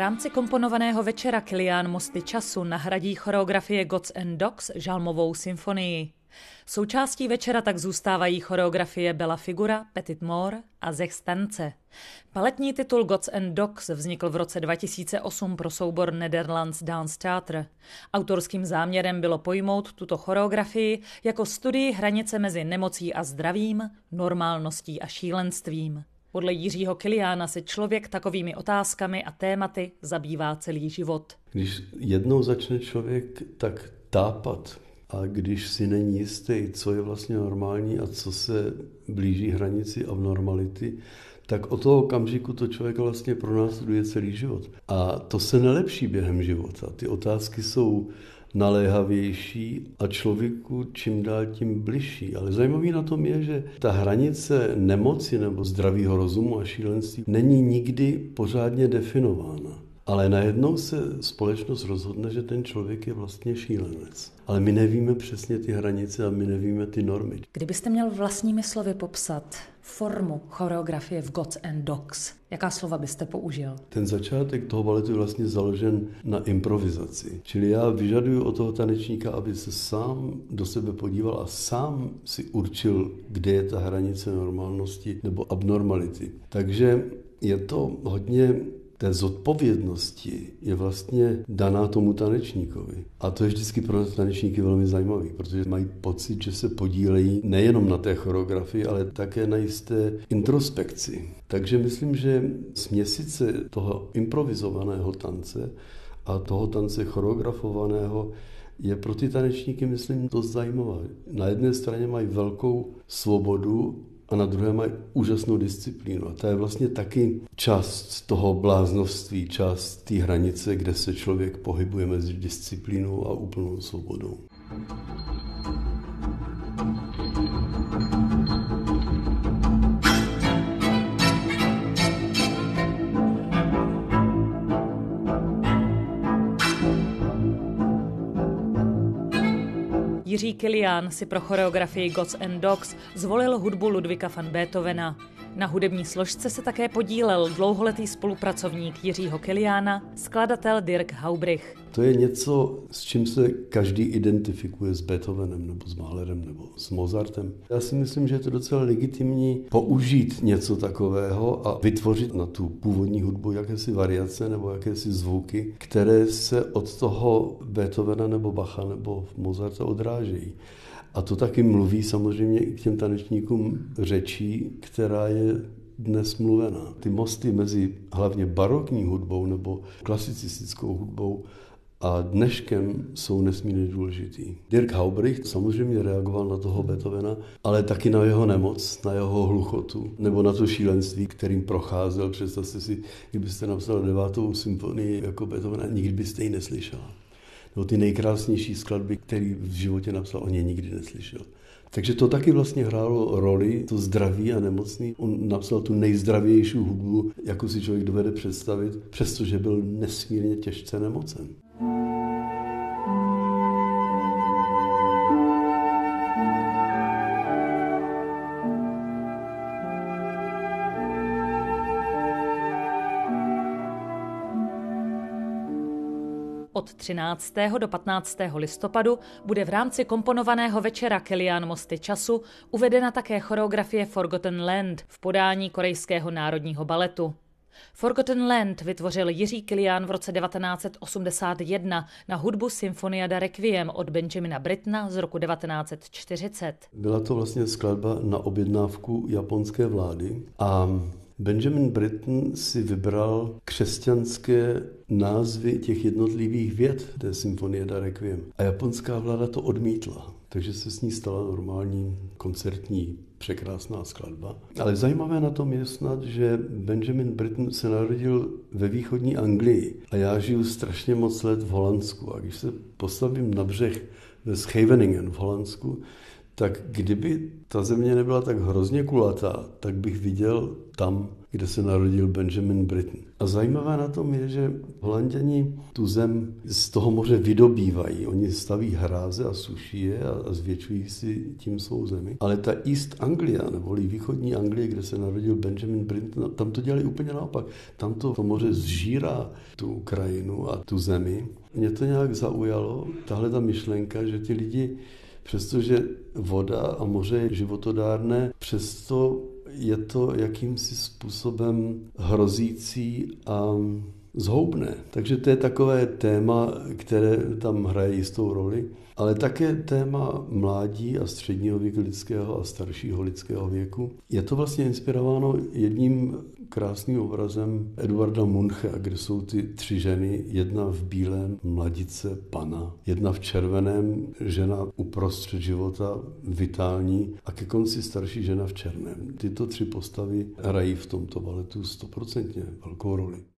rámci komponovaného večera Kilián Mosty času nahradí choreografie Gods and Dogs žalmovou symfonii. Součástí večera tak zůstávají choreografie Bella Figura, Petit Mort a Zechstance. Baletní titul Gods and Dogs vznikl v roce 2008 pro soubor Netherlands Dance Theatre. Autorským záměrem bylo pojmout tuto choreografii jako studii hranice mezi nemocí a zdravím, normálností a šílenstvím. Podle Jiřího Kiliána se člověk takovými otázkami a tématy zabývá celý život. Když jednou začne člověk tak tápat a když si není jistý, co je vlastně normální a co se blíží hranici abnormality, tak od toho okamžiku to člověk vlastně pronásleduje celý život. A to se nelepší během života. Ty otázky jsou naléhavější a člověku čím dál tím bližší. Ale zajímavý na tom je, že ta hranice nemoci nebo zdravého rozumu a šílenství není nikdy pořádně definována. Ale najednou se společnost rozhodne, že ten člověk je vlastně šílenec. Ale my nevíme přesně ty hranice a my nevíme ty normy. Kdybyste měl vlastními slovy popsat formu choreografie v Gods and Dogs, jaká slova byste použil? Ten začátek toho baletu je vlastně založen na improvizaci. Čili já vyžaduju od toho tanečníka, aby se sám do sebe podíval a sám si určil, kde je ta hranice normálnosti nebo abnormality. Takže je to hodně té zodpovědnosti je vlastně daná tomu tanečníkovi. A to je vždycky pro nás tanečníky velmi zajímavý, protože mají pocit, že se podílejí nejenom na té choreografii, ale také na jisté introspekci. Takže myslím, že směsice toho improvizovaného tance a toho tance choreografovaného je pro ty tanečníky, myslím, dost zajímavá. Na jedné straně mají velkou svobodu a na druhé mají úžasnou disciplínu. A to je vlastně taky část toho bláznoství, část té hranice, kde se člověk pohybuje mezi disciplínou a úplnou svobodou. Jiří Kilián si pro choreografii Gods and Dogs zvolil hudbu Ludwiga van Beethovena. Na hudební složce se také podílel dlouholetý spolupracovník Jiřího Kiliána, skladatel Dirk Haubrich. To je něco, s čím se každý identifikuje, s Beethovenem nebo s Mahlerem nebo s Mozartem. Já si myslím, že je to docela legitimní použít něco takového a vytvořit na tu původní hudbu jakési variace nebo jakési zvuky, které se od toho Beethovena nebo Bacha nebo Mozarta odrážejí. A to taky mluví samozřejmě i k těm tanečníkům řečí, která je dnes mluvená. Ty mosty mezi hlavně barokní hudbou nebo klasicistickou hudbou a dneškem jsou nesmírně důležitý. Dirk Haubrich samozřejmě reagoval na toho Beethovena, ale taky na jeho nemoc, na jeho hluchotu, nebo na to šílenství, kterým procházel. Představte si, kdybyste napsal 9. symfonii jako Beethovena, nikdy byste ji neslyšela. Nebo ty nejkrásnější skladby, které v životě napsal, on je nikdy neslyšel. Takže to taky vlastně hrálo roli, to zdraví a nemocný. On napsal tu nejzdravější hudbu, jakou si člověk dovede představit, přestože byl nesmírně těžce nemocen. Od 13. do 15. listopadu bude v rámci komponovaného večera Kilián Mosty času uvedena také choreografie Forgotten Land v podání Korejského národního baletu. Forgotten Land vytvořil Jiří Kilián v roce 1981 na hudbu Sinfonia da Requiem od Benjamina Brittona z roku 1940. Byla to vlastně skladba na objednávku japonské vlády a Benjamin Britten si vybral křesťanské názvy těch jednotlivých vět té Sinfonie da Requiem. A japonská vláda to odmítla, takže se s ní stala normální koncertní překrásná skladba. Ale zajímavé na tom je snad, že Benjamin Britten se narodil ve východní Anglii a já žiju strašně moc let v Holandsku. A když se postavím na břeh ve Scheveningen v Holandsku, tak kdyby ta země nebyla tak hrozně kulatá, tak bych viděl tam, kde se narodil Benjamin Britten. A zajímavé na tom je, že Holanďani tu zem z toho moře vydobývají. Oni staví hráze a suší je a zvětšují si tím svou zemi. Ale ta East Anglia, neboli východní Anglie, kde se narodil Benjamin Britten, tam to dělají úplně naopak. Tam to moře zžírá tu krajinu a tu zemi. Mě to nějak zaujalo, tahle ta myšlenka, že ti lidi, přestože voda a moře je životodárné, přesto je to jakýmsi způsobem hrozící a zhoubné. Takže to je takové téma, které tam hraje jistou roli, ale také téma mládí a středního věku lidského a staršího lidského věku. Je to vlastně inspirováno jedním krásným obrazem Eduarda Muncha, kde jsou ty 3 ženy, jedna v bílém, mladice, pana, jedna v červeném, žena uprostřed života, vitální, a ke konci starší žena v černém. Tyto 3 postavy hrají v tomto baletu 100% velkou roli.